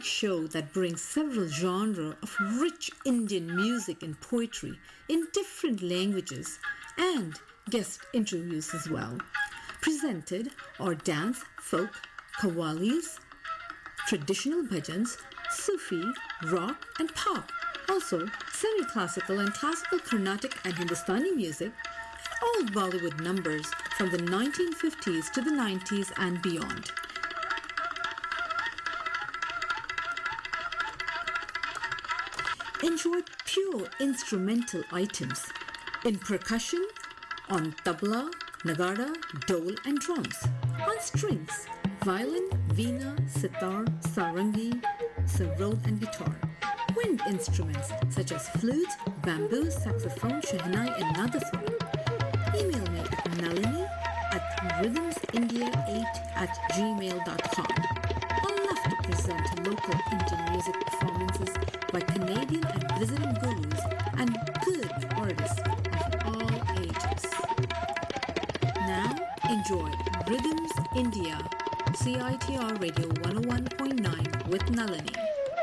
dynamic show that brings several genres of rich Indian music and poetry in different languages and guest interviews as well. Presented are dance, folk, qawwalis, traditional bhajans, Sufi, rock and pop. Also, semi-classical and classical Carnatic and Hindustani music, and all Bollywood numbers from the 1950s to the 90s and beyond. Enjoy pure instrumental items in percussion, on tabla, nagada, dole and drums, on strings, violin, veena, sitar, sarangi, sarod and guitar. Wind instruments such as flute, bamboo, saxophone, shehnai and nadaswaram. Email me at nalini@rhythmsindia8@gmail.com. I love to present local Indian music performances by Canadian and visiting gurus and good artists of all ages. Now, enjoy Rhythms India, CITR Radio 101.9 with Nalini.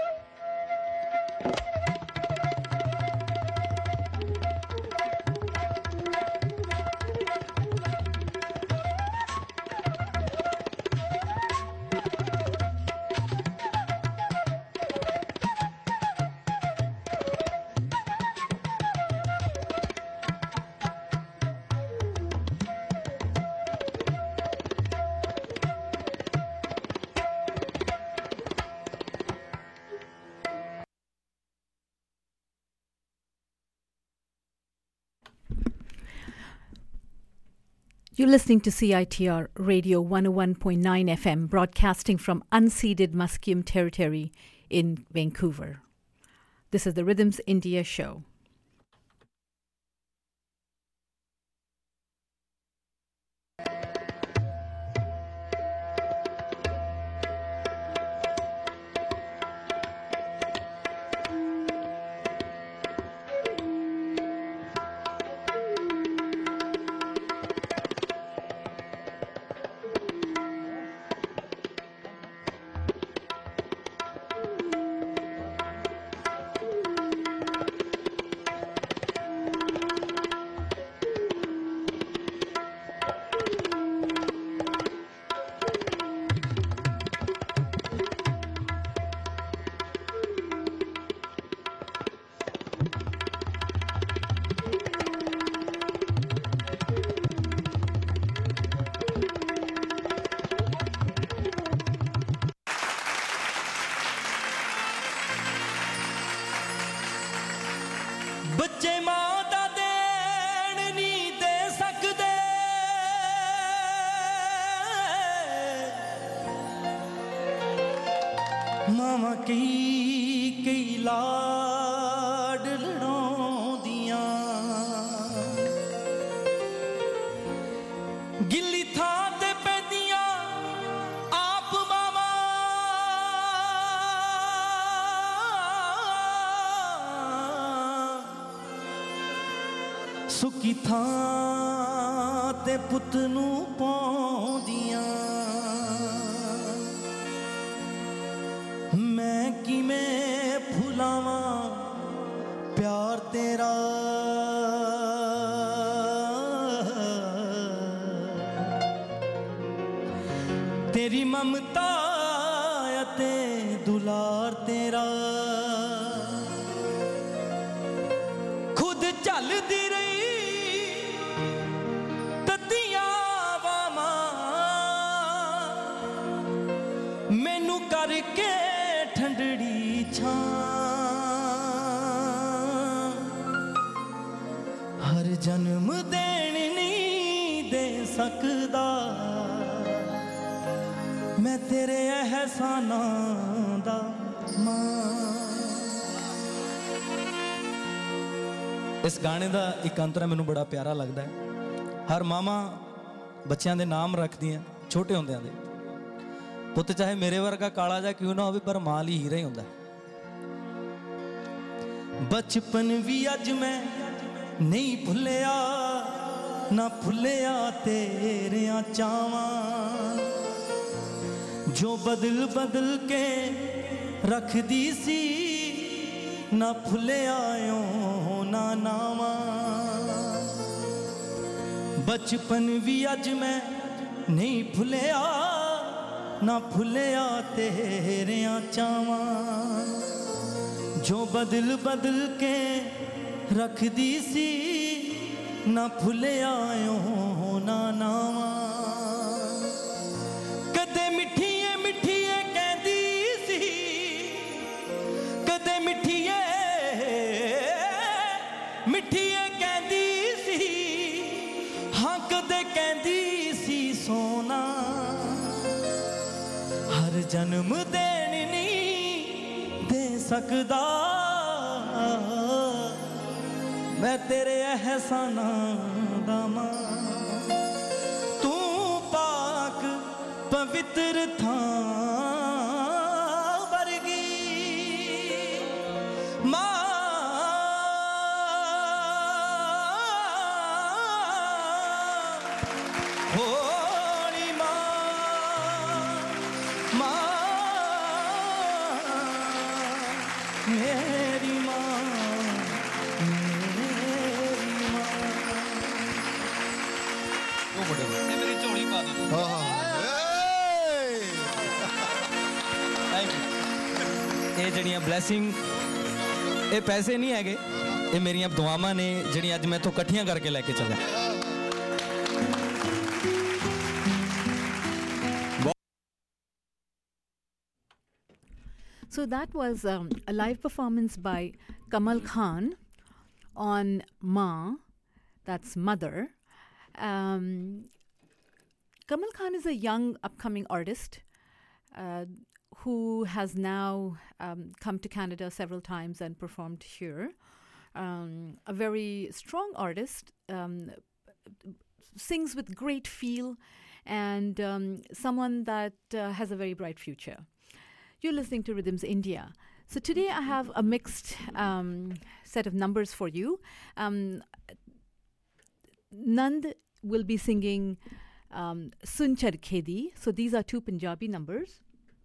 You're listening to CITR Radio 101.9 FM, broadcasting from unceded Musqueam territory in Vancouver. This is the Rhythms India show. ਬੱਚੇ ਮਾਂ ਦਾ ਦੇਣ ਨਹੀਂ ਦੇ ਸਕਦੇ ਮਾਵਾਂ ਕਈ ਲਾਡ ਲੜਾਉਂਦੀਆਂ ਗਿੱਲੀ ਥਾਂ ਤੇ ਪੈਂਦੀਆਂ ਆਪ ਮਾਵਾਂ ਸੁੱਕੀ ਥਾਂ ਤੇ ਪੁੱਤ ਨੂੰ ਪਾਉਂਦੀਆਂ ਮੈਂ ਕਿਵੇਂ ਭੁਲਾਵਾਂ ਪਿਆਰ ਤੇਰਾ ਤੇਰੀ ਮਮਤਾ ਅਤੇ ਦੁਲਾਰ ਤੇਰਾ ਖੁਦ ਚੱਲਦੀ ਰਹੀ ਮੈਨੂੰ ਕਰਕੇ ਠੰਡੜੀ ਛਾਂ ਹਰ ਜਨਮ ਦੇਣ ਨਹੀਂ ਦੇ ਸਕਦਾ ਮੈਂ ਤੇਰੇ ਅਹਿਸਾਨਾਂ ਦਾ ਮਾਂ। ਇਸ ਗਾਣੇ ਦਾ ਇੱਕ ਅੰਤਰਾ ਮੈਨੂੰ ਬੜਾ ਪਿਆਰਾ ਲੱਗਦਾ ਹੈ। ਹਰ ਮਾਵਾਂ ਬੱਚਿਆਂ ਦੇ ਨਾਮ ਰੱਖਦੀਆਂ ਛੋਟੇ ਹੁੰਦਿਆਂ ਦੇ। ਪੁੱਤ ਚਾਹੇ ਮੇਰੇ ਵਰਗਾ ਕਾਲਾ ਜਿਹਾ ਕਿਉਂ ਨਾ ਹੋਵੇ ਪਰ ਮਾਂ ਲਈ ਹੀਰਾ ਹੀ ਹੁੰਦਾ। ਬਚਪਨ ਵੀ ਅੱਜ ਮੈਂ ਨਹੀਂ ਭੁੱਲਿਆ ਨਾ ਭੁੱਲਿਆ ਤੇਰਿਆਂ ਚਾਵਾਂ ਜੋ ਬਦਲ ਬਦਲ ਕੇ रखदी सी ना भुलियाओ ना नावा बचपन भी अज मैं नहीं भुलिया ना भुलिया तेरिया चावा जो बदल बदल के रखदी सी ना भुलियाओ ना नावा कदे मिठिए मिठिए कहदी सी कदे मिठिए मिठिए कहदी सी हाँ कदे कहदी सी सोना हर जन्म देन नहीं दे सकदा मैं तेरे एहसाना दा मां तू पाक पवित्र था वर्गी मां होली मां मां मेरी मां मेरी झोली पा दो ये जड़ियां ब्लैसिंग ये पैसे नहीं है ये मेरिया दुआवां ने जड़ियां अज मैं तो कट्ठियां करके लेके चला So that was a live performance by Kamal Khan on Ma, that's Mother. Kamal Khan is a young upcoming artist who has now come to Canada several times and performed here. A very strong artist, sings with great feel, and someone that has a very bright future. You're listening to Rhythms India. So today I have a mixed set of numbers for you. Nand will be singing Sun Charkhedi. So these are two Punjabi numbers.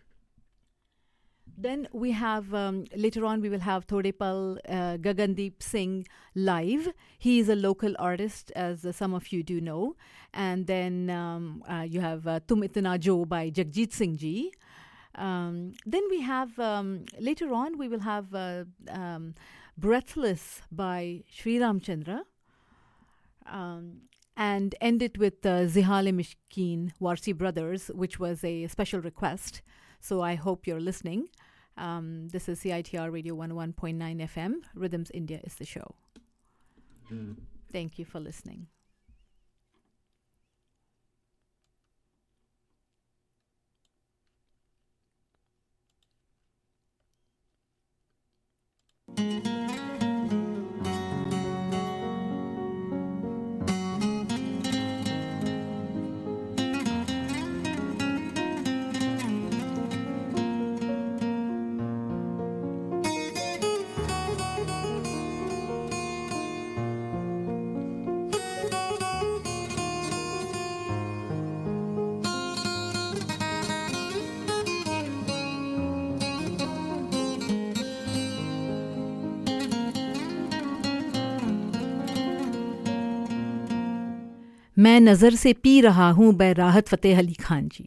Then we have, later on we will have Thodepal Gagandeep Singh live. He is a local artist, as some of you do know. And then you have Tum Itna Jo by Jagjit Singh Ji. Then we have, later on we will have Breathless by Sri Ramchandra. And end it with Zihale Mishkeen, Warsi Brothers, which was a special request. So I hope you're listening. This is CITR Radio 101.9 FM. Rhythms India is the show. Thank you for listening. मैं नज़र से P रहा हूँ बै राहत फ़तेह अली खान जी.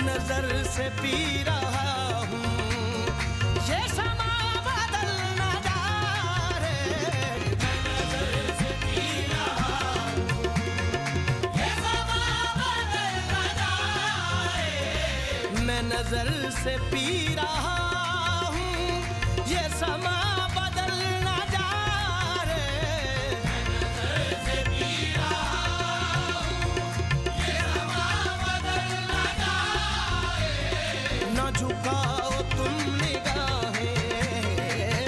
नजर से P रहा हूँ ये समा बदल न जा रे मैं नजर से पी रहा हूँ ये समा बदल न जा रे मैं नजर से पी रहा हूँ ये समा बदल न जा रे मैं नजर से पी रहा न झुकाओ तुम निगाहें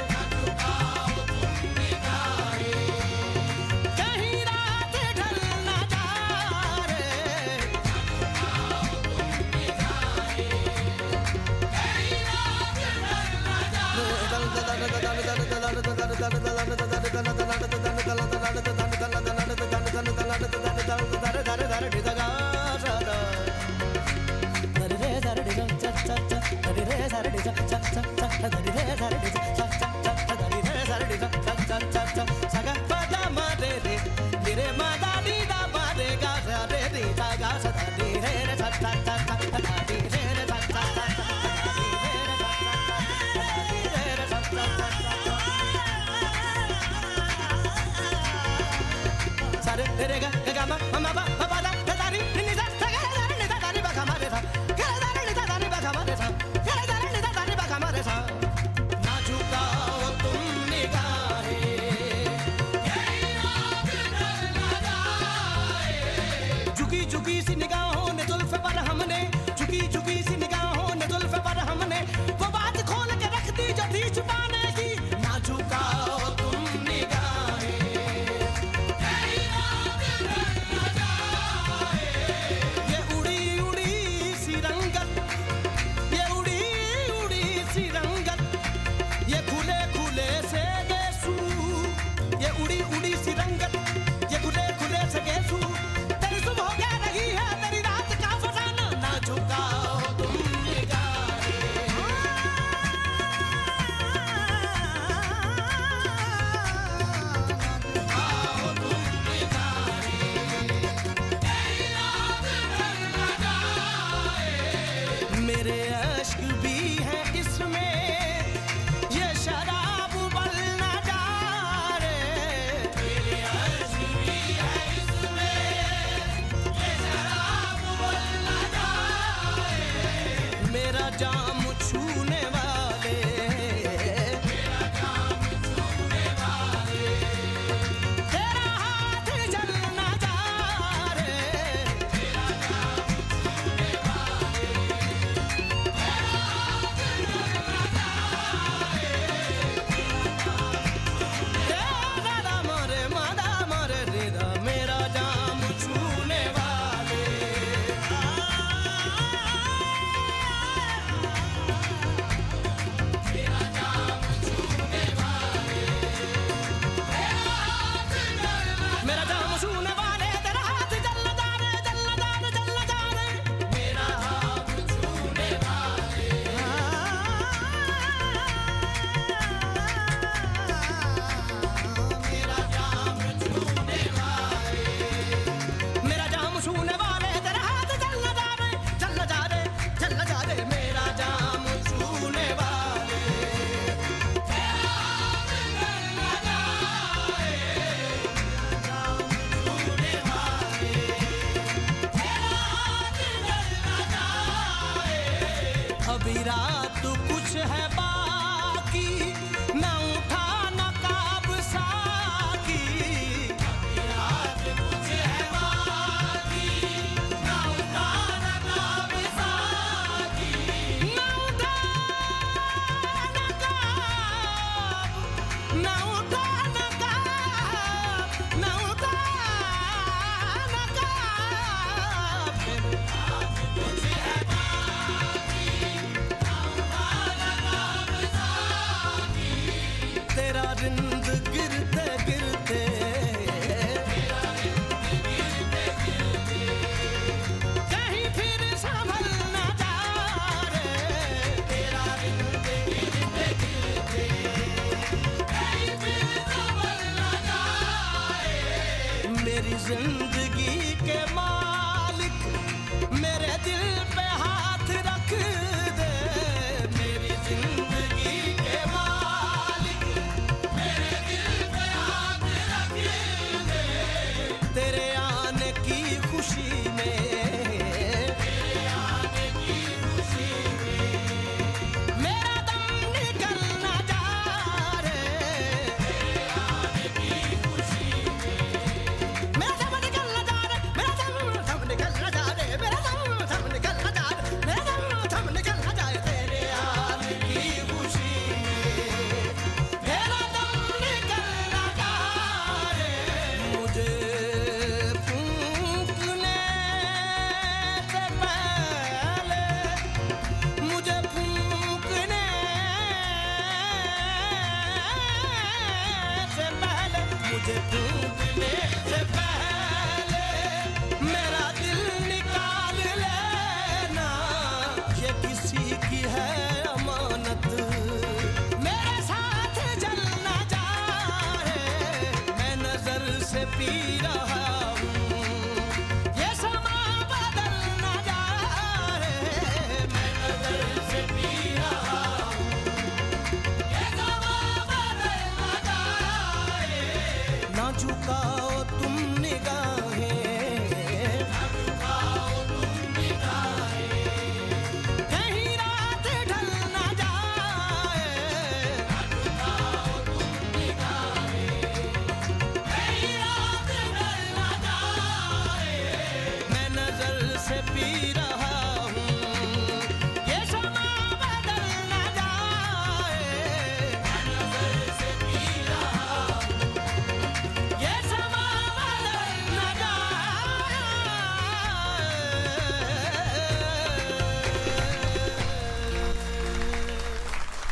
कहीं रात ढल न जा रे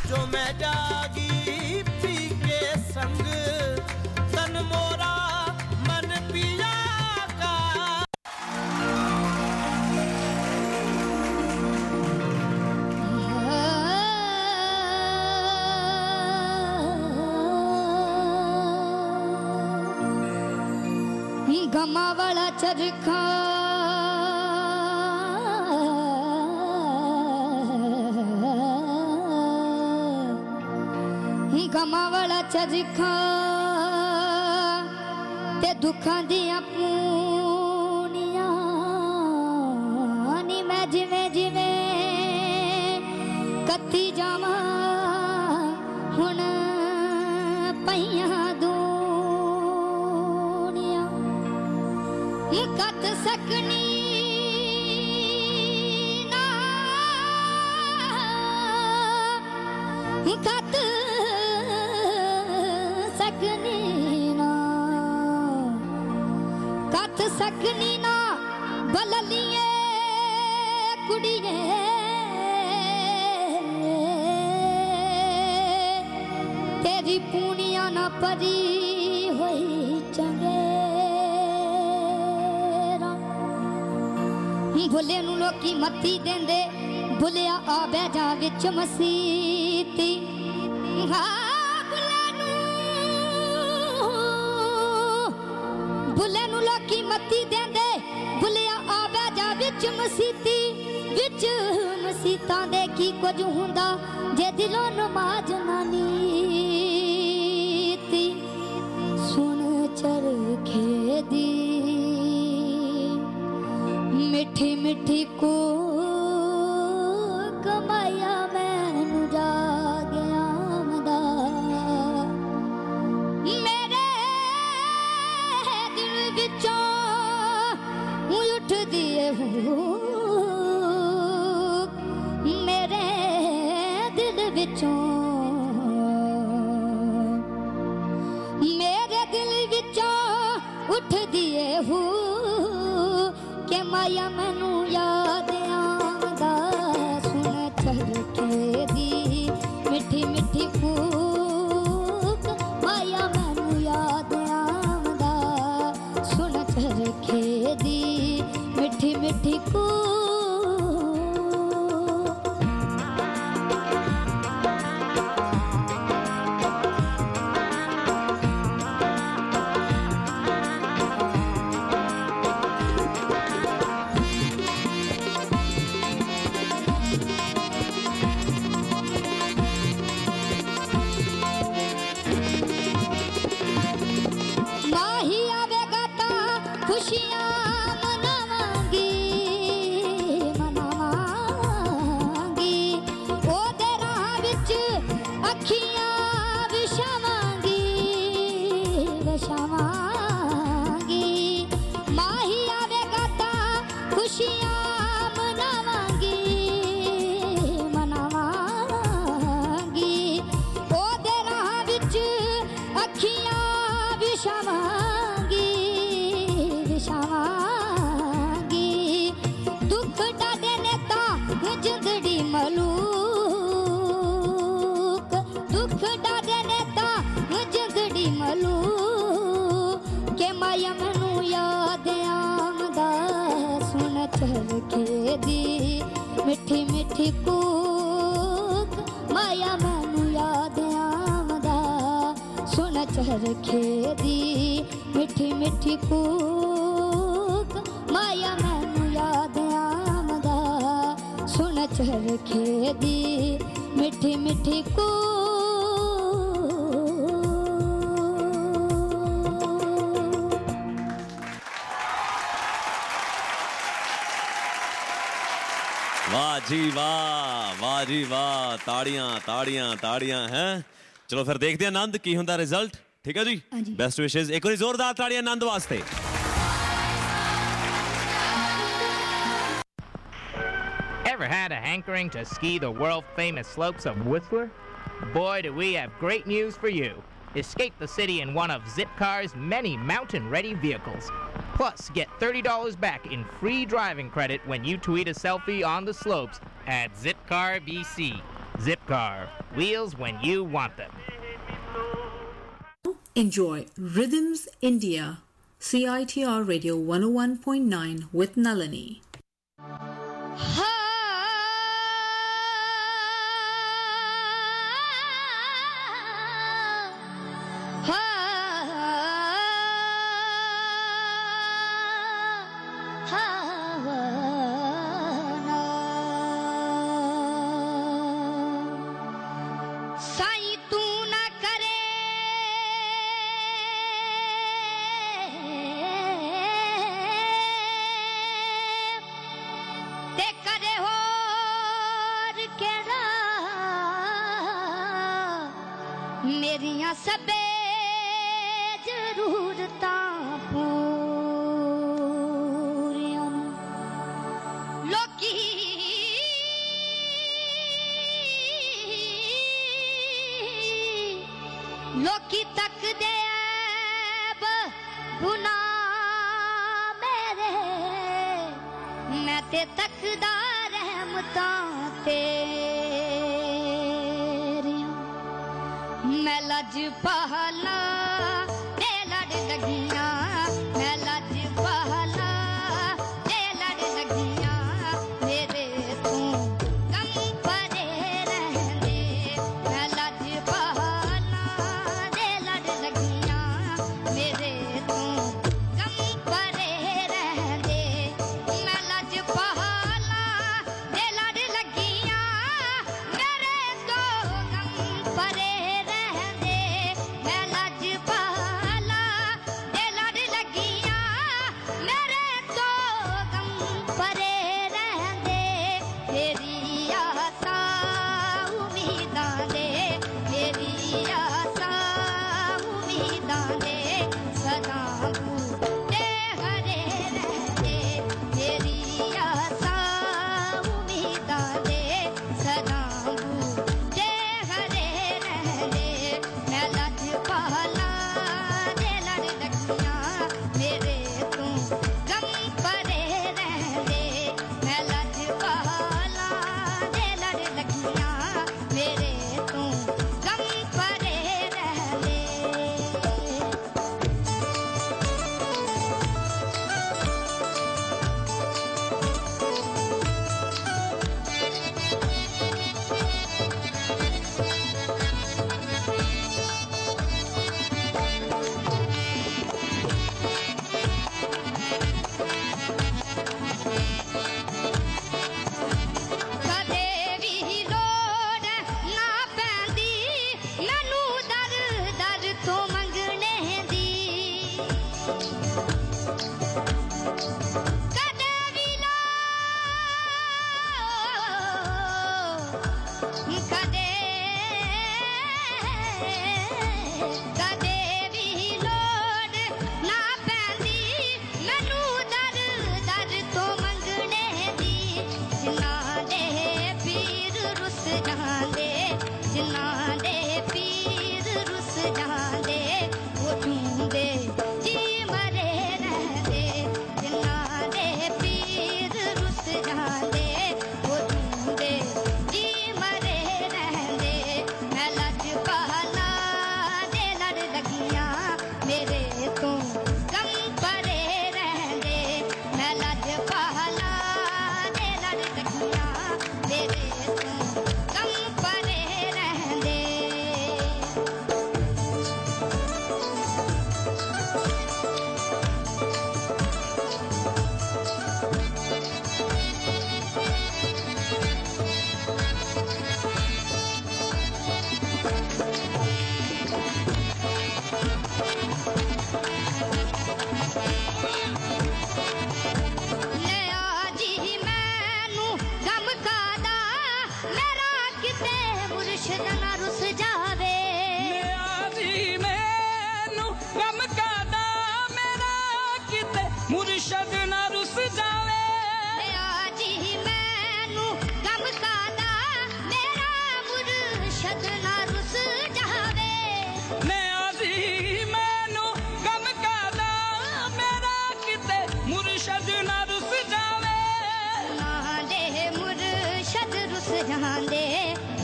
जो मैं जागी पी के संग तन मोरा मन पिया का गमा वाला चरखा गमा वाला चरखा ते दुखां दियां पूनियां नी मैं जिवें जिवें कत्ती जावां हुण पईयां दूनियां कत सकनी ना कत सकनी ना कत सकनी ना बललिए कुड़िए तेरी पूनिया ना परी होई चंगे भुले नू लोकी मत्ती देंदे भुलिया आ बह जा विच मसीती भुले नू लोकी मत्ती देंदे भुलिया आ बह जा विच मसीती विच मसीतां दे की कुछ हुंदा जे दिलों नमाज ना नीती सुन चरखे दी मिठी मिठी को कमाया मैनू जागया मदा मेरे दिल विचों उठ दिए मेरे दिल विचों मेरे दिल विचों उठ दिए के माया मैनू याद आंदा सुन चरखे दी मिठी मिठी कूक माया मैनू याद आंदा सुन चरखे दी मिठी मिठी कूक मिठी मिठी कूक माया मैनू याद आंदा सुन चरखे दी मिठी मिठी कूक माया मैनू याद आंदा सुन चरखे दी मिठी मिठी कूक वाह जी वाह ताड़ियां ताड़ियां ताड़ियां हैं चलो फिर देखते हैं आनंद की हुंदा रिजल्ट ठीक है जी बेस्ट विशेस एक और जोरदार ताड़ियां आनंद वास्ते Ever had a hankering to ski the world famous slopes of Whistler? Boy, do we have great news for you. Escape the city in one of Zipcar's many mountain-ready vehicles. Plus, get $30 back in free driving credit when you tweet a selfie on the slopes at Zipcar BC. Zipcar, wheels when you want them. Enjoy Rhythms India, CITR Radio 101.9 with Nalini. मेरियां सबे जरूरतां पूरियां लोकी तकदे ऐब गुनाह मेरे मैं ते तकदा रहमतां मैं लज पहला ते लड़ लगियां मैं लज पहला ते लड़ लगियां मेरे तू गम परे रहंदे मैं लज पहला ते लड़ लगियां मेरे तू गम परे रहंदे मैं लज पहला ते लड़ लगियां मेरे तो गम परे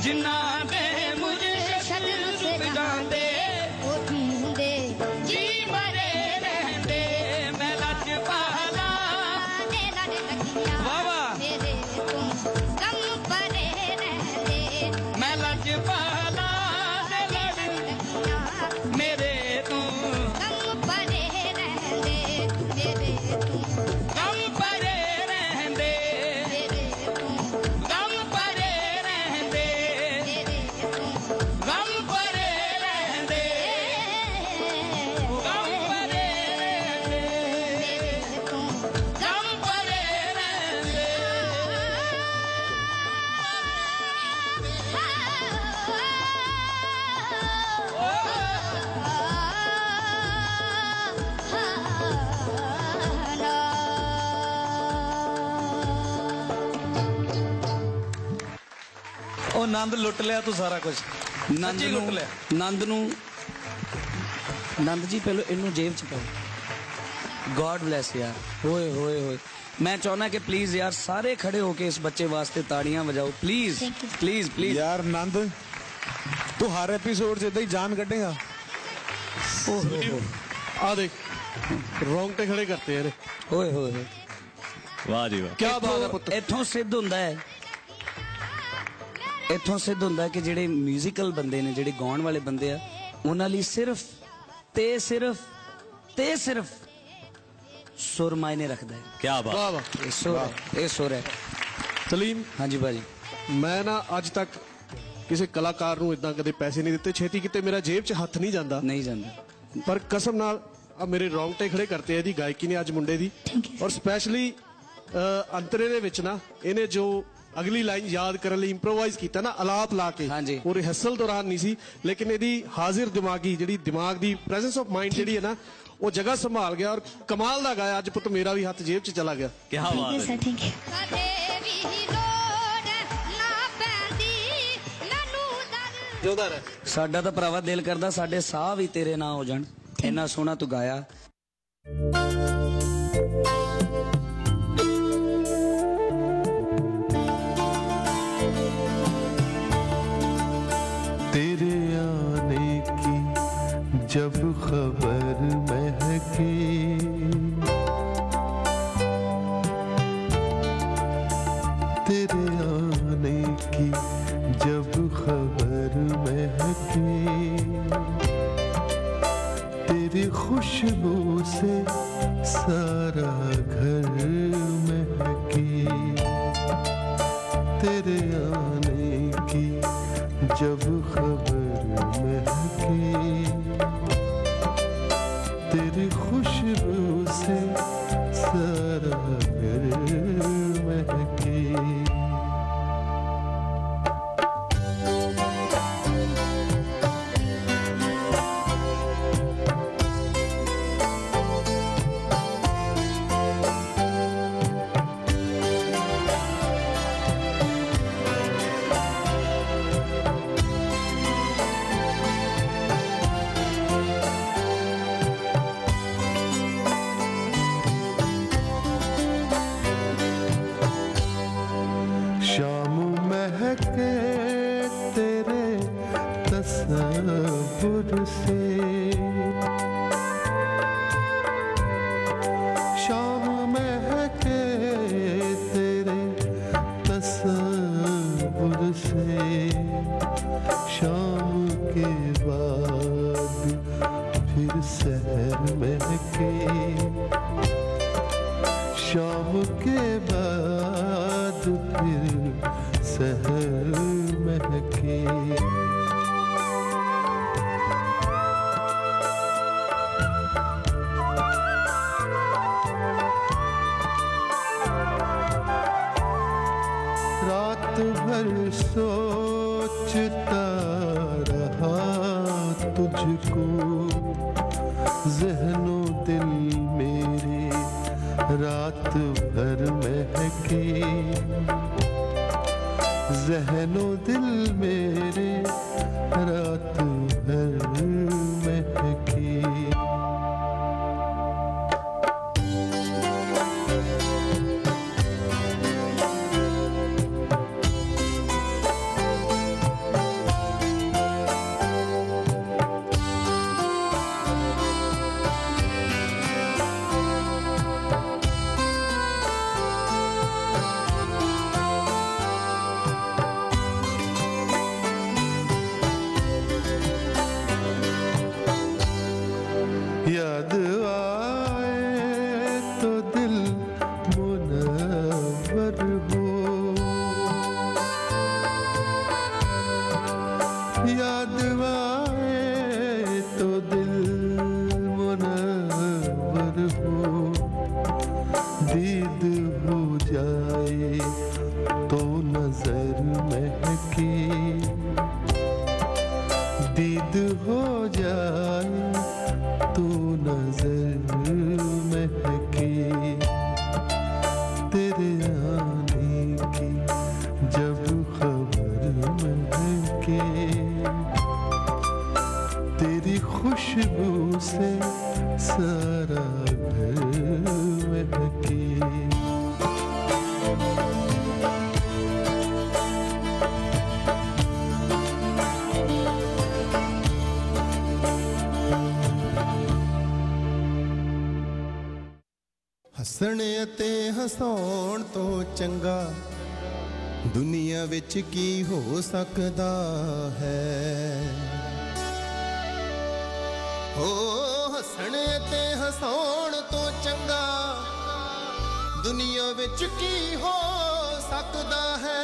जिन्ना दे मुझे सुख जाते वो ढूंढे जी भरे रहते मैं लजपाला दे लड़ लगिया वाह वाह मेरे तुम गम परे रहते मैं लजपाला दे लड़ लगिया मेरे तू गम परे रहते मेरे तुम गम परे रहते मेरे तुम गम परे रहते मेरे तुम गम परे रहते गम परे रहते मेरे तुम गम परे रहते ਉਹ ਆਨੰਦ ਲੁੱਟ ਲਿਆ ਤੂੰ ਸਾਰਾ ਕੁਝ ਨੰਦ ਸੱਚੀ ਲੁੱਟ ਲਿਆ ਨੂੰ ਨੰਦ ਜੀ ਪਹਿਲਾਂ ਇਹਨੂੰ ਜੇਬ ਚ ਪਾਓ ਗॉड ਬlesਸ ਯਾਰ ਹੋਏ ਹੋਏ ਹੋਏ ਮੈਂ ਚਾਹੁੰਦਾ ਕਿ ਪਲੀਜ਼ ਯਾਰ ਸਾਰੇ ਖੜੇ ਹੋ ਕੇ ਇਸ ਬੱਚੇ ਵਾਸਤੇ ਤਾੜੀਆਂ ਵਜਾਓ ਪਲੀਜ਼ ਪਲੀਜ਼ ਪਲੀਜ਼ यार नंद तू हर एपिसोड से इदा ही जान कटेगा आ देख रोंगटे खड़े करते हैं ਹੋਏ ਹੋਏ ਹੋਏ ਵਾਹ ਜੀ ਵਾਹ क्या बात है पुत्र ਇੱਥੋਂ ਸਿੱਧ ਹੁੰਦਾ ਹੈ ਇੱਥੋਂ ਸਿੱਧ ਹੁੰਦਾ ਕਿ ਜਿਹੜੇ ਮਿਊਜ਼ੀਕਲ ਬੰਦੇ ਨੇ ਜਿਹੜੇ ਗਾਉਣ ਵਾਲੇ ਬੰਦੇ ਆ ਉਹਨਾਂ ਲਈ ਸਿਰਫ ਸੁਰ ਮਾਇਨੇ ਰੱਖਦਾ ਹੈ ਕੀ ਬਾਤ वाह वाह ਇਹ ਸੁਰ ਹੈ ਇਹ ਸੁਰ ਹੈ सलीम ਹਾਂਜੀ ਭਾਜੀ ਮੈਂ ਨਾ ਅੱਜ ਤੱਕ ਕਿਸੇ ਕਲਾਕਾਰ ਨੂੰ ਇਦਾਂ ਕਦੇ ਪੈਸੇ ਨਹੀਂ ਦਿੱਤੇ ਛੇਤੀ ਕਿਤੇ ਮੇਰਾ ਜੇਬ 'ਚ ਹੱਥ ਨਹੀਂ ਜਾਂਦਾ ਨਹੀਂ ਜਾਂਦਾ ਪਰ ਕਸਮ ਨਾਲ ਆ ਮੇਰੇ ਰੌਂਗਟੇ ਖੜੇ ਕਰਤੇ ਇਹਦੀ ਗਾਇਕੀ ਨੇ ਅੱਜ ਮੁੰਡੇ ਦੀ ਔਰ ਸਪੈਸ਼ਲੀ ਅੰਤਰੇ ਦੇ ਵਿੱਚ ਨਾ ਇਹਨੇ ਜੋ ਅਗਲੀ ਲਾਈਨ ਯਾਦ ਕਰਨ ਲਈ ਇੰਪਰੋਵਾਈਜ਼ ਕੀਤਾ ਨਾ ਅਲਾਪ ਲਾ ਕੇ ਹਾਂਜੀ। ਉਹ ਰਿਹਰਸਲ ਦੌਰਾਨ ਨਹੀਂ ਸੀ ਲੇਕਿਨ ਇਹਦੀ ਹਾਜ਼ਰ ਦਿਮਾਗੀ ਜਿਹੜੀ ਦਿਮਾਗ ਦੀ ਪ੍ਰੈਜ਼ੈਂਸ ਆਫ ਮਾਈਂਡ ਜਿਹੜੀ ਹੈ ਨਾ ਉਹ ਜਗ੍ਹਾ ਸੰਭਾਲ ਗਿਆ ਔਰ ਕਮਾਲ ਦਾ ਗਾਇਆ ਅੱਜ ਪੁੱਤ ਮੇਰਾ ਵੀ ਹੱਥ ਜੇਬ 'ਚ ਚਲਾ ਗਿਆ ਕੀ ਬਾਤ ਹੈ ਕਦੇ ਵੀ ਲੋੜ ਨਾ ਪੈਂਦੀ ਮੈਨੂੰ ਦਰ ਜਿਉਂਦਾ ਰਹਿ ਸਾਡਾ ਤਾਂ ਭਰਾਵਾ ਦਿਲ ਕਰਦਾ ਸਾਡੇ ਸਾਹ ਵੀ ਤੇਰੇ ਨਾਂ ਹੋ ਜਾਣ ਇੰਨਾ ਸੋਹਣਾ ਤੂੰ ਗਾਇਆ तेरे आने की जब खबर महके तेरे आने की जब खबर महके तेरी खुशबू से सारा घर महके तेरे आने की जब खबर महके तेरी खुशबू से सारा घर महके शाम महके तेरे तसव्वुर से शाम महके तेरे तसव्वुर से शाम के बाद फिर सहर महके शाम के बाद फिर सहर महके रात भर सोचता रहा तुझको ज़हनो दिल मेरे रात भर महके ज़हनो दिल मेरे रात भर महके जब खबर महके तेरी खुशबू से सारा घर महके। ਹੱਸਣ ਅਤੇ ਹਸਾਉਣ ਤੋਂ ਚੰਗਾ ਦੁਨੀਆ ਵਿੱਚ ਕੀ ਹੋ ਸਕਦਾ ਹੈ। ਹੋ ਹੱਸਣ ਅਤੇ ਹਸਾਉਣ ਤੋਂ ਚੰਗਾ ਦੁਨੀਆ ਵਿੱਚ ਕੀ ਹੋ ਸਕਦਾ ਹੈ।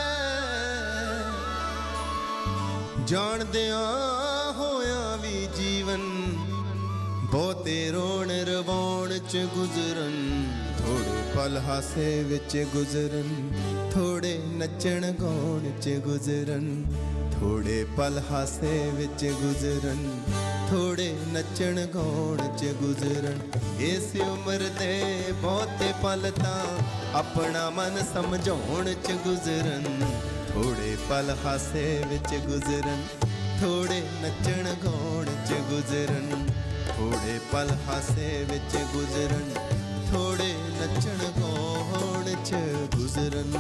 ਜਾਣਦਿਆਂ ਹੋਇਆਂ ਵੀ ਜੀਵਨ ਬਹੁਤੇ ਰੋਣ ਰਵਾਉਣ ਚ ਗੁਜ਼ਰਨ, ਥੋੜੇ ਪਲ ਹਾਸੇ ਵਿੱਚ ਗੁਜ਼ਰਨ, ਥੋੜੇ ਨੱਚਣ ਗਾਉਣ ਚ ਗੁਜ਼ਰਨ, ਥੋੜੇ ਪਲ ਹਾਸੇ ਵਿੱਚ ਗੁਜ਼ਰਨ, ਥੋੜੇ ਨੱਚਣ ਗਾਉਣ ਚ ਗੁਜ਼ਰਨ। ਇਸ ਉਮਰ ਦੇ ਬਹੁਤੇ ਪਲ ਤਾਂ ਆਪਣਾ ਮਨ ਸਮਝਾਉਣ ਚ ਗੁਜ਼ਰਨ, ਥੋੜੇ ਪਲ ਹਾਸੇ ਵਿੱਚ ਗੁਜ਼ਰਨ, ਥੋੜੇ ਨੱਚਣ ਗਾਉਣ ਚ ਗੁਜ਼ਰਨ, ਥੋੜੇ ਪਲ ਹਾਸੇ ਵਿੱਚ ਗੁਜ਼ਰਨ, ਥੋੜੇ ਨੱਚਣ ਗਾਉਣ ਚ ਗੁਜ਼ਰਨ।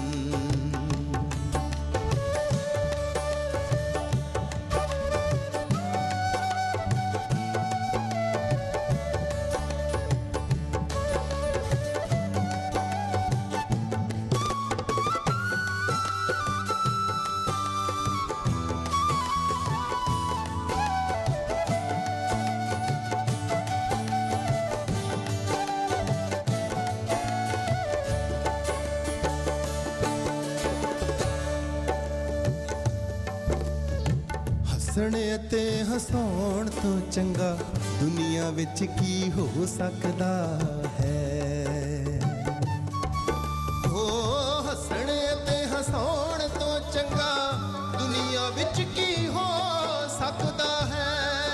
ਹੱਸਣ ਅਤੇ ਹਸਾਉਣ ਤੋਂ ਚੰਗਾ ਦੁਨੀਆ ਵਿੱਚ ਕੀ ਹੋ ਸਕਦਾ ਹੈ। ਹੋ ਹੱਸਣ ਅਤੇ ਹਸਾਉਣ ਤੋਂ ਚੰਗਾ ਦੁਨੀਆ ਵਿੱਚ ਕੀ ਹੋ ਸਕਦਾ ਹੈ।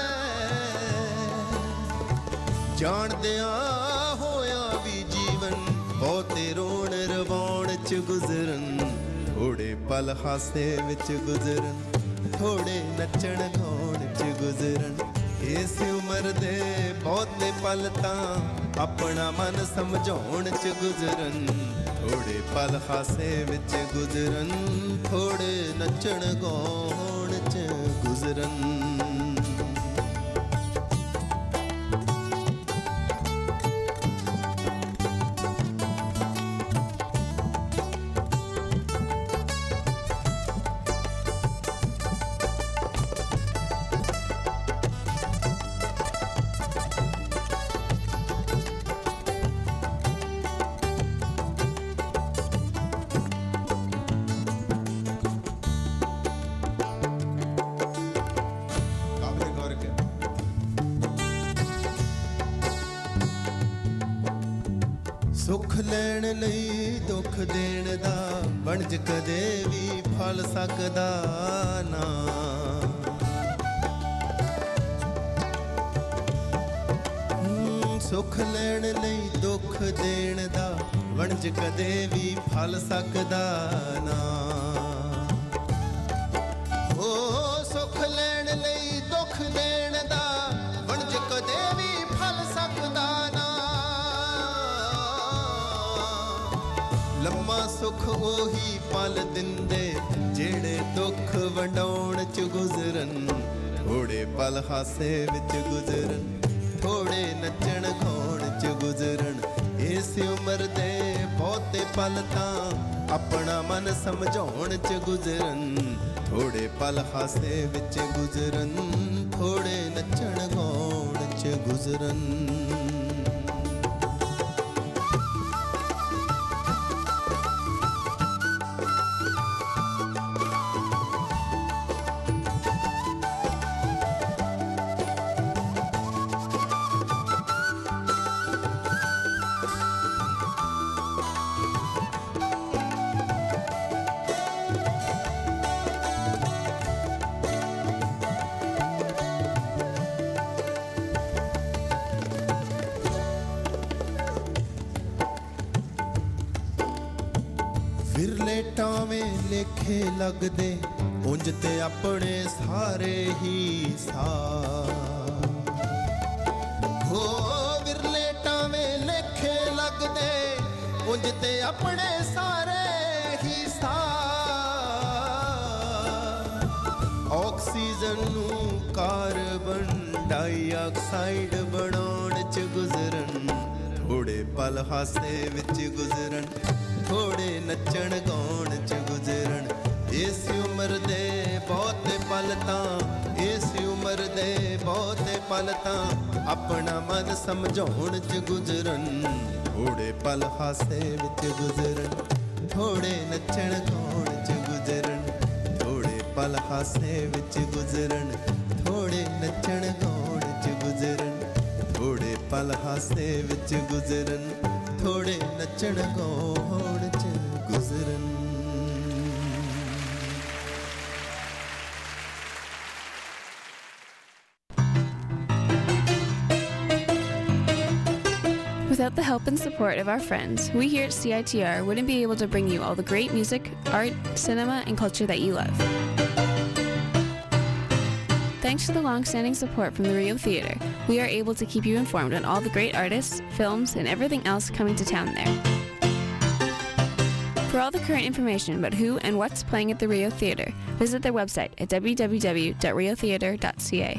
ਜਾਣਦਿਆਂ ਹੋਇਆਂ ਵੀ ਜੀਵਨ ਬਹੁਤੇ ਰੋਣ ਰਵਾਉਣ ਚ ਗੁਜ਼ਰਨ, ਥੋੜੇ ਪਲ ਹਾਸੇ ਵਿੱਚ ਗੁਜ਼ਰਨ, ਥੋੜੇ ਨੱਚਣ ਗਾਉਣ ਚ ਗੁਜ਼ਰਨ। ਇਸ ਉਮਰ ਦੇ ਬਹੁਤੇ ਪਲ ਤਾਂ ਆਪਣਾ ਮਨ ਸਮਝਾਉਣ ਚ ਗੁਜ਼ਰਨ, ਥੋੜੇ ਪਲ ਹਾਸੇ ਵਿੱਚ ਗੁਜ਼ਰਨ, ਥੋੜੇ ਨੱਚਣ ਗਾਉਣ ਚ ਗੁਜ਼ਰਨ। ਸੁੱਖ ਲੈਣ ਲਈ ਦੁੱਖ ਦੇਣ ਦਾ ਵਣਜ ਕਦੇ ਵੀ ਫਲ ਸਕਦਾ ਨਾ। ਸੁੱਖ ਲੈਣ ਲਈ ਦੁੱਖ ਦੇਣ ਦਾ ਵਣਜ ਕਦੇ ਵੀ ਫਲ ਸਕਦਾ ਨਾ। ਹੋ ਸੁੱਖ ਲੈਣ ਲਈ ਦੁੱਖ ਦੇਣ ਦਾ ਵਣਜ ਕਦੇ ਵੀ ਫਲ ਸਕਦਾ ਨਾ। ਲੰਮਾ ਸੁੱਖ ਉਹੀ ਪਲ ਦਿੰਦੇ ਜਿਹੜੇ ਦੁੱਖ ਵੰਡਾਉਣ ਚ ਗੁਜ਼ਰਨ, ਥੋੜੇ ਪਲ ਹਾਸੇ ਵਿੱਚ ਗੁਜ਼ਰਨ, ਥੋੜੇ ਨੱਚਣ ਗਾਉਣ ਚ ਗੁਜ਼ਰਨ। ਇਸ ਉਮਰ ਦੇ ਬਹੁਤੇ ਪਲ ਤਾਂ ਆਪਣਾ ਮਨ ਸਮਝਾਉਣ ਚ ਗੁਜ਼ਰਨ, ਥੋੜੇ ਪਲ ਹਾਸੇ ਵਿੱਚ ਗੁਜ਼ਰਨ, ਥੋੜੇ ਨੱਚਣ ਗਾਉਣ ਚ ਗੁਜ਼ਰਨ। ਟਾਵੇਂ ਲੇਖੇ ਲੱਗਦੇ ਉਂਝ ਤੇ ਆਪਣੇ ਸਾਰੇ ਹੀ ਸਾਰ ਹੋ ਵਿਰਲੇ ਟਾਵੇਂ ਲੇਖੇ ਲੱਗਦੇ ਉਂਝ ਤੇ ਆਪਣੇ ਸਾਰੇ ਹੀ ਸਾਰ ਆਕਸੀਜਨ ਨੂੰ ਕਾਰਬਨ ਡਾਈਆਕਸਾਈਡ ਬਣਾਉਣ ਚ ਗੁਜ਼ਰਨ ਥੋੜੇ ਪਲ ਹਾਸੇ ਵਿੱਚ ਗੁਜ਼ਰਨ ਥੋੜੇ ਨੱਚਣ ਗਾਉਣ ਚ ਗੁਜ਼ਰਨ ਇਸ ਉਮਰ ਦੇ ਬਹੁਤੇ ਪਲ ਤਾਂ ਇਸ ਉਮਰ ਦੇ ਬਹੁਤੇ ਪਲ ਤਾਂ ਆਪਣਾ ਮਨ ਸਮਝਾਉਣ ਚ ਗੁਜ਼ਰਨ ਥੋੜੇ ਪਲ ਹਾਸੇ ਵਿੱਚ ਗੁਜ਼ਰਨ ਥੋੜੇ ਨੱਚਣ ਗਾਉਣ ਚ ਗੁਜ਼ਰਨ ਥੋੜੇ ਪਲ ਹਾਸੇ ਵਿੱਚ ਗੁਜ਼ਰਨ ਥੋੜੇ ਨੱਚਣ ਗਾਉਣ ਚ ਗੁਜ਼ਰਨ ਥੋੜੇ ਪਲ ਹਾਸੇ ਵਿੱਚ ਗੁਜ਼ਰਨ ਥੋੜੇ ਨੱਚਣ ਗਾਉਣ ਚ ਗੁਜ਼ਰਨ Without the help and support of our friends, we here at CITR wouldn't be able to bring you all the great music, art, cinema, and culture that you love. Thanks to the long-standing support from the Rio Theatre, we are able to keep you informed on all the great artists, films, and everything else coming to town there. For all the current information about who and what's playing at the Rio Theatre, visit their website at www.riotheatre.ca.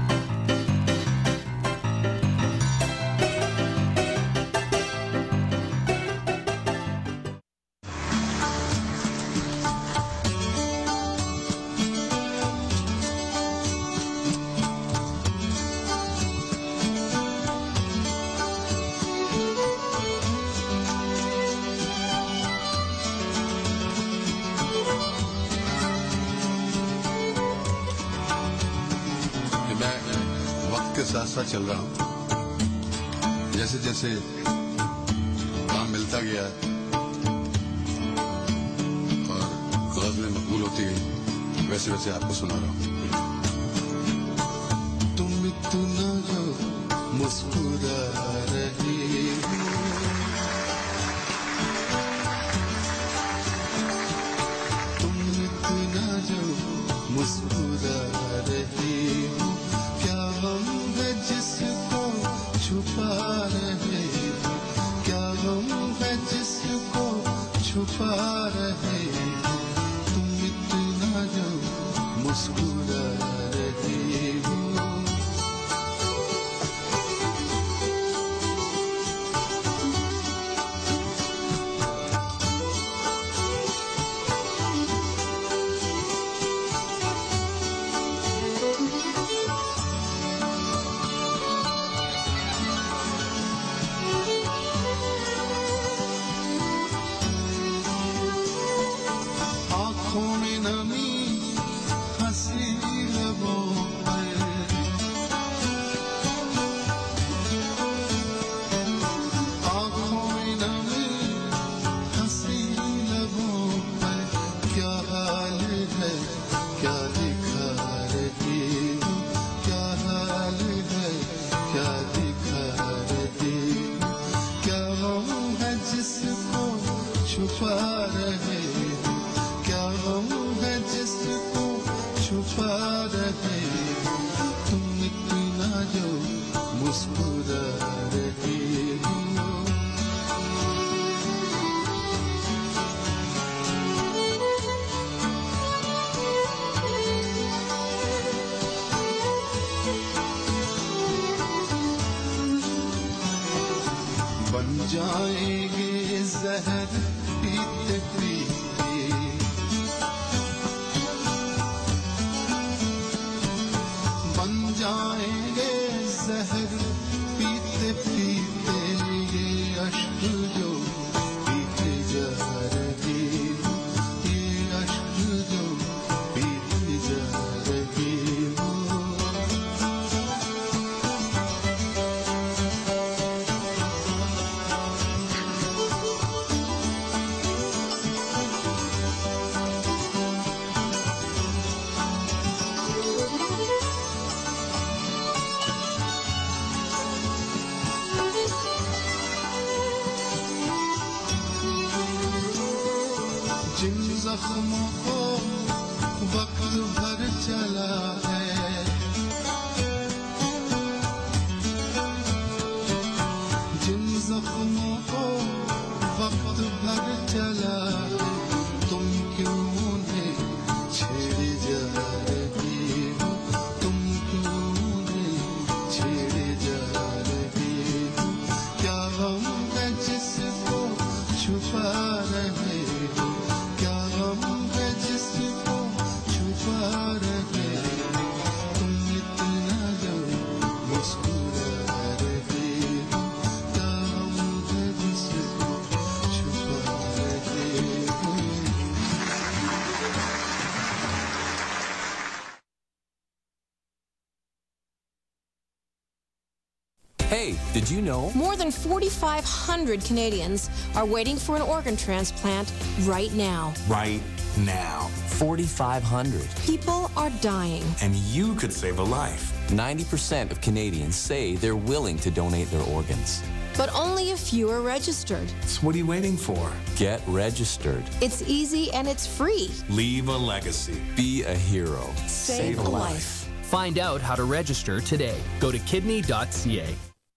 साथ चल रहा हूँ जैसे जैसे काम मिलता गया और गज़लें मकबूल होती गई वैसे वैसे आपको सुना रहा हूँ तुम इतना जो मुस्कुरा रही तुम इतना जो मुस्कुरा रही हो क्या हम जिसको छुपा रहे क्या हम है जिसको छुपा रहे तुम इतना जो मुस्कुरा जख्मों को वक्त भर चला है, जिन जख्मों को वक्त भर चला है, तुम क्यों उन्हें छेड़े जा रही हो, तुम क्यों उन्हें छेड़े जा रही हो, क्या गम है जिसको छुपा रहे हो, क्या गम है जिसको छुपा रहे हो, तुम इतना जो मुस्कुरा रहे हो, क्या गम है जिसको छुपा रहे हो। Hey, did you know? More than 4,500 Canadians are waiting for an organ transplant right now. Right now. 4,500. People are dying. And you could save a life. 90% of Canadians say they're willing to donate their organs. But only a few are registered. So what are you waiting for? Get registered. It's easy and it's free. Leave a legacy. Be a hero. Save a life. Find out how to register today. Go to kidney.ca.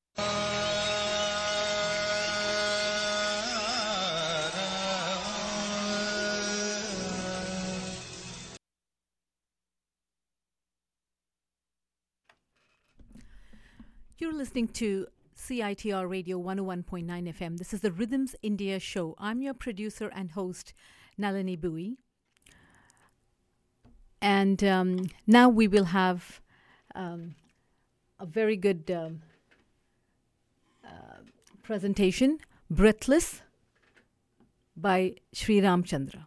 You're listening to CITR Radio 101.9 FM. This is the Rhythms India show. I'm your producer and host, Nalini Bui. And now we will have a very good presentation, Breathless by Sri Ramchandra.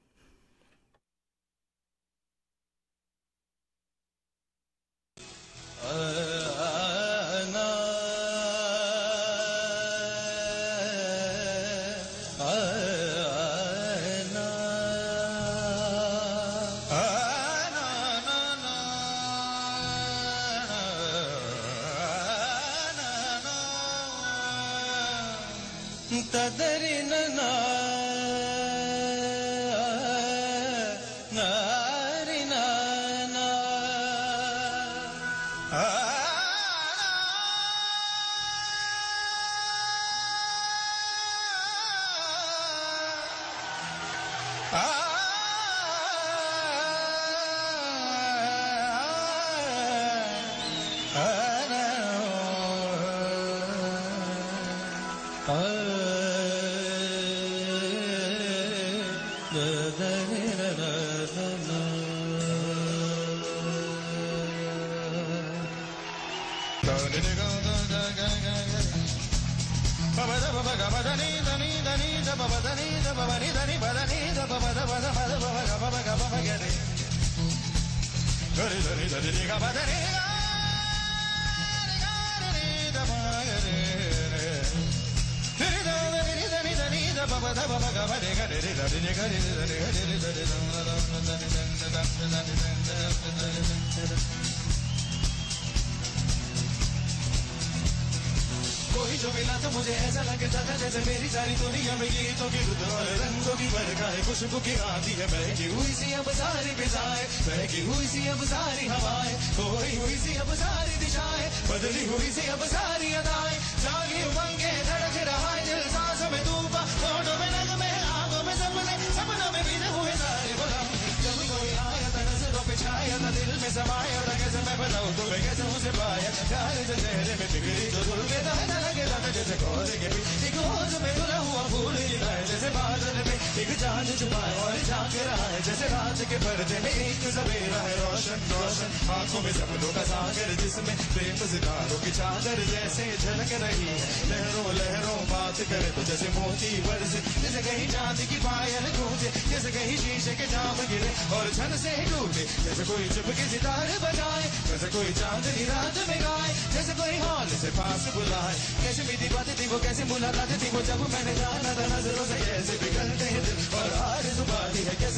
कोई जो मिला तो मुझे ऐसा लगता था जैसे मेरी सारी दुनिया में गीतों की रुत और रंगों की बरखा है, खुशबू की आती है बहकी हुई सी अब सारी फिजाएं, बहकी हुई सी अब सारी हवाएं, खोई हुई सी अब सारी दिशाएं, बदली हुई सी अब सारी अदाएं, जागी उमंगे धड़क रहा है दिल, सांसों में तूफान, होठों में नगमे, आंखों में सपने, सपनों में बीते हुए सारे बलम, जब कोई आया था नजरों पे छाया था, दिल में समाया था, कैसे मैं बताऊं तुम्हें कैसे उसे पाया, प्यार जो चेहरे में बिगड़ी जो धुल के लगा था जैसे कोहरे के बीच एक होश में धुला हुआ फूल गिरा है, जैसे बादल में एक चांद छुपाए और झांक रहा है, जैसे रात के पर्दे में एक सवेरा है, रोशन रोशन आंखों में सपनों का सागर, जिसमें प्रेम सितारों की चादर जैसे झलक रही है, लहरों लहरों बात करे तो जैसे मोती बरसे, जैसे कहीं चांद की पायल गूंजे, जैसे कहीं शीशे के जाम गिरे और छन से टूटे, जैसे कोई चुप के सितारे बजाए, जैसे कोई चांदनी रात में गाए, जैसे कोई हॉल से पास बुलाए, कैसे मीठी बातें थी वो, कैसे मुलाकातें थी वो, जब मैंने जाना था नजरों से कैसे पिघलते हैं दिल और आरज़ू बाती है, कैसी मंजिल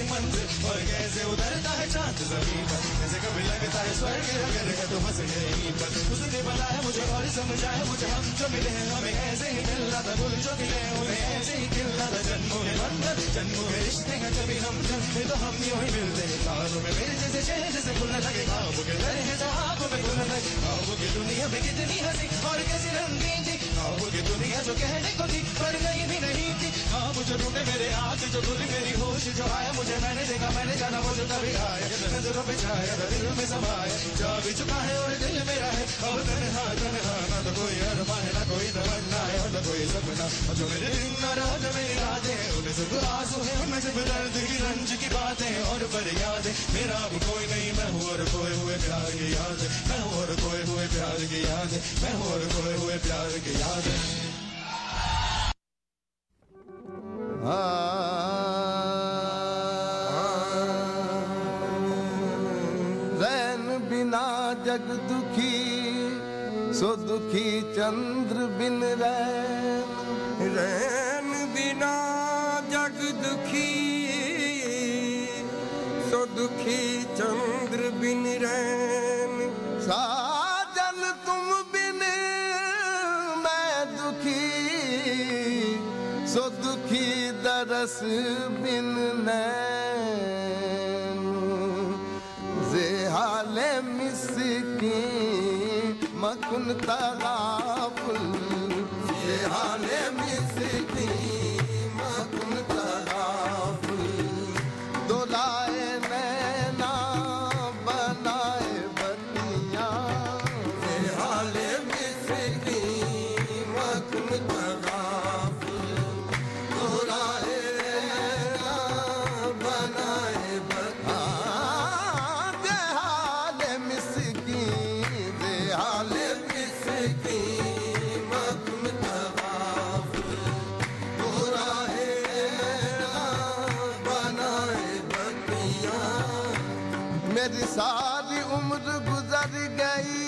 और कैसे उतरता है चांद जमीन पर, जैसे कभी लगता है स्वर्ग अगर है तो हंस यहीं पर। उसने बनाया मुझे और समझाया मुझे, हम जो मिले हैं हमें ऐसे ही मिलना था, भूल जो मिले उन्हें ऐसे ही खिलना था। जन्मों के बंधन जन्मों के रिश्ते हैं, कभी हम जन्मे तो हम यूं ही मिलते हैं। ख्वाबों में मेरे जैसे चेहरे से खुलने लगे, ख्वाबों के तरह है जहाँ आंखों में खुलने लगे। ख्वाबों की दुनिया में कितनी हंसी और कैसी रंगीन थी, ख्वाबों की दुनिया जो कहने को थी पर कहीं भी नहीं थी। ख्वाब जो टूटे मेरे आँख जो खुली मेरी होश जो आया मुझे, मैंने देखा मैंने जाना वो जो कभी आया, नजरों पे छाया था दिल में समाया, जा भी चुका है और दिल मेरा है अब तन्हा तन्हा। ना तो कोई अरमान है ना कोई तमन्ना है और ना कोई सपना, और जो मेरे दिन न रहा जो मेरी रातें हैं उनमें सिर्फ आंसू है, उनमें सिर्फ दर्द की रंज की बातें और फरियादें। मेरा अब कोई नहीं मैं हूँ और खोए हुए प्यार की याद, मैं हूँ और खोए हुए प्यार की याद, मैं हूँ और खोए हुए प्यार की याद। रैन बिना जग दुखी, सो दुखी चंद्र बिन रैन। रैन बिना जग दुखी, सो दुखी चंद्र बिन रैन। साजन तुम बिन मैं दुखी, सो दुखी दरस बिन नैन। जे हाले मिस्कीन मकुन तगाफुल, जे हाले मिस्कीन मकुन तगाफुल। दोलाए नैना बनाए बतियाँ, जे हाले मिस्कीन मकुन तगाफुल। दोलाए नैना बनाए बतियाँ, जे हाले मिस्कीन, जे हाले मिस्कीन मकुन तगाफुल। दोलाए नैना बनाए बतियाँ। मेरी सारी उम्र गुजर गई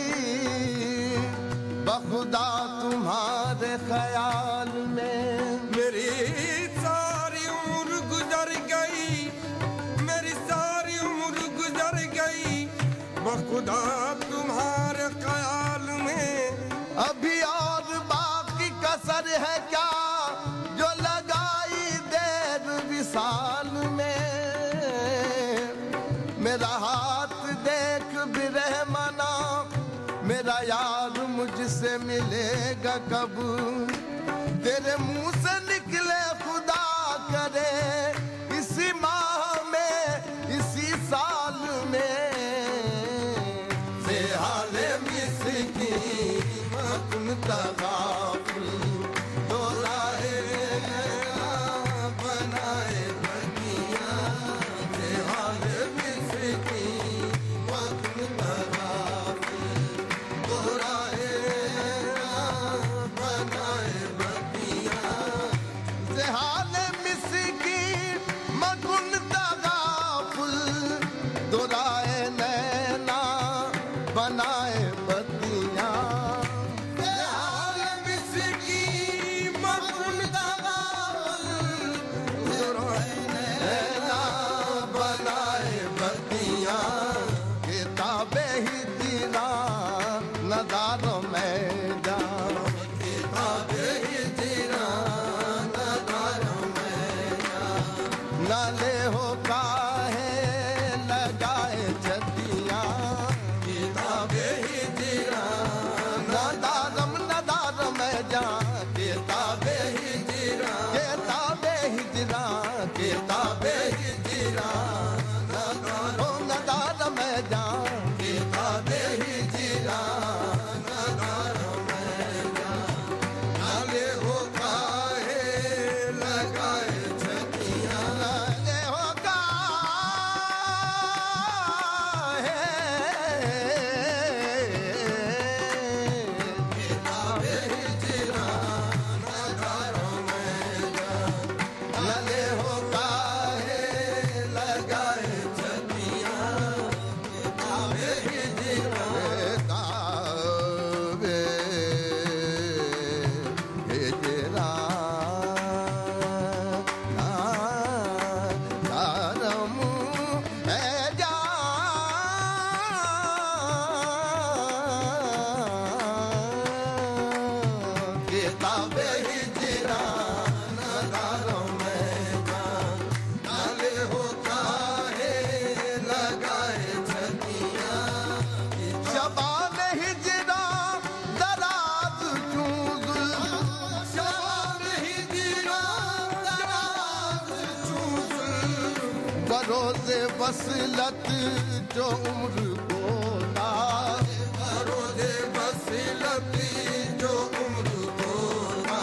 बखुदा तुम्हारे ख्याल में। मेरी सारी उम्र गुजर गई, मेरी सारी उम्र गुजर गई बखुदा तुम्हारे ख्याल में। अभी और बाकी कसर है क्या जो लगाई देर विसाल में। मेरा हाथ देख बिरहमना, मेरा यार मुझसे मिलेगा कब। तेरे मुंह से निकले खुदा करे इसी माह में इसी साल में। से हाले मिस्कीन मकुन तगाफुल। दोलाए नैना बनाए बतियाँ, से हाले मिस्कीन मकुन तगाफुल। दोलाए नैना बनाए बतियाँ, से हाले मिस्कीन मकुन तगाफुल। दोलाए नैना बनाए बतियाँ, से हाले मिस्कीन मकुन तगाफुल। दोलाए नैना बनाए बतियाँ। किताबे ही दीना नदारो मैं जा, किताबे ही दीना नदारो मैं जा। नाले हो काहे लगाए छतियाँ, किताबे ही दीना नदारम नदार मैं जा। किताबे ही दीना, किताबे ही दीना, किताबे ही दीना नदारो नदार मैं जा। किताबे ही दीना नदारो मैं जा। नाले हो काहे लगाए छतियाँ, नाले हो काहे बरोज़े वसलत जो उम्र कोता बरोज़े वसलत जो उम्र कोता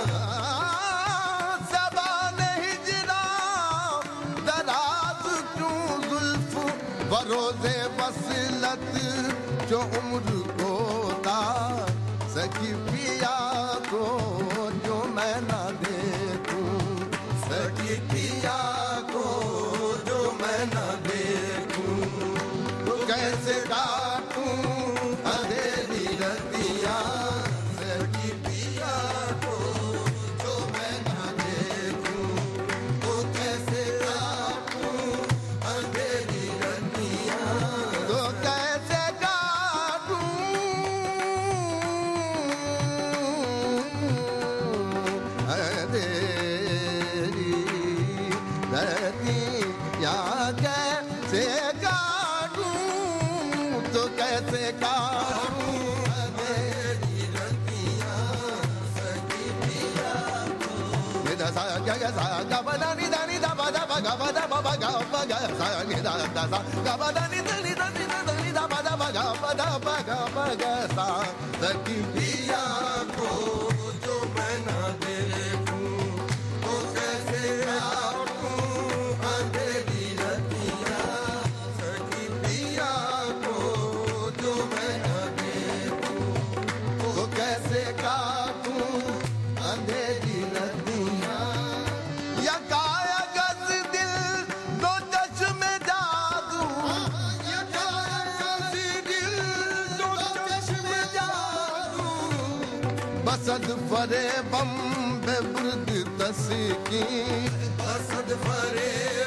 ज़बाने हिजरा दराज क्यों जुल्फ बरोज़े वसलत जो उम्र कोता सखी पिया को जो मैं ना देखूं सखी पिया को जो मैं ना देखूं तो कैसे काटूं अंधेरी रतियां सखी पिया को जो मैं ना देखूं तो कैसे काटूं अंधेरी रतियां तो कैसे कैसे काटूं अंधेरी रतियां सखी पिया को निदा सा गा गा सा गा बा दा नि दा नि दा बा दा बा गा बा दा बा बा गा बा गा सा नि दा दा सा गा बा दा नि दा नि दा नि दा नि दा बा दा बा गा बा दा बा गा बा गा सा सखी पिया को जो मैं ना देखूं तो कैसे काटूं अंधेरी रतियां सखी पिया को जो मैं ना देखूं तो कैसे काटूं अंधेरी रतियां या काया गज दिल दो चश्मे जादू या काया गज दिल दो चश्मे जादू बसद फरे बम बेबुर्द तस्की बसद फरे